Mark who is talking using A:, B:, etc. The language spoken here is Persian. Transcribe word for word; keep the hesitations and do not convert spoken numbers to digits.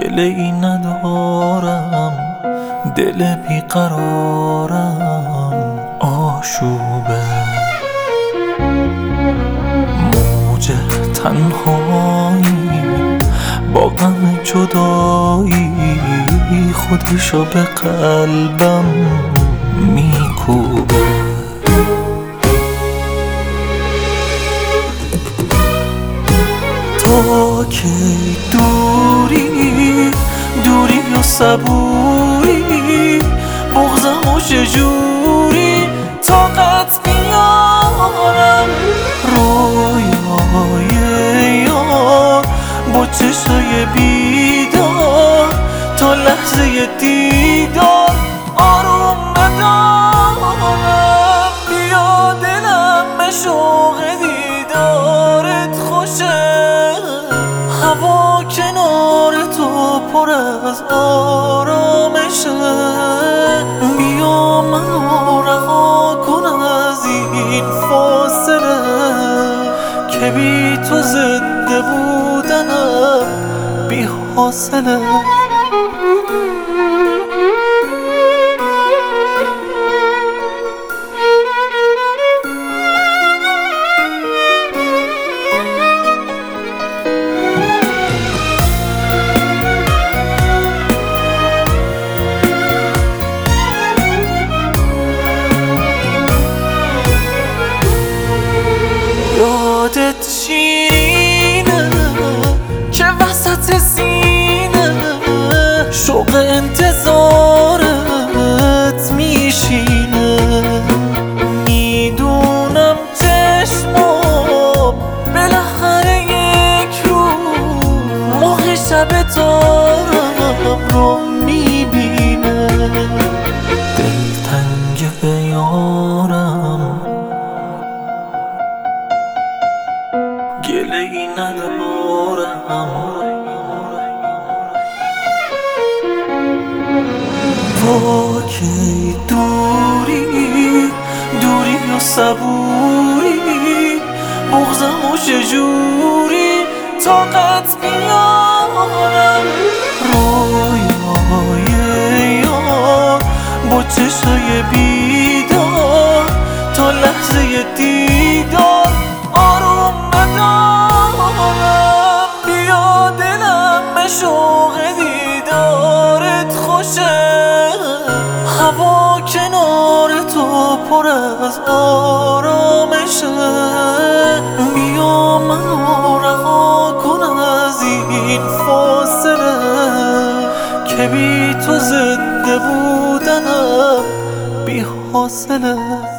A: گله ای ندارم، دل بیقرارم آشوبه. موج تنهایی با غم جدایی خودشو به قلبم میکوبه. تا کی دوری دوری و صبوری، بغضم و چجوری طاقت بیارم. رویای یار با چشای بیدار، تا لحظه دیدار آروم ندارم. بیا دلم به شوق دیدارت خوشه، هوا کنار تو پر از آرامشه. بیا منو رها کن از این فاصله، که بی تو زنده بودنم بی حاصله. یادت شیرینه که وسط سینه شوق انتظارت میشینه. میدونم چشمام بالاخره یک روز ماه شب تارم رو میبینه. دلتنگ یارم گله ای ندارم، با کی دوری دوری و صبوری، بغضم و چجوری طاقت بیارم. رویای یار با چشای بیدار، تا لحظه دیدار آروم ندارم. بیا دلم به شوق دیدارت خوشه، هوا کنار تو پر از آرامشه. بیا منو رها کن از این فاصله، که بی تو زنده بودنم بی حاصله.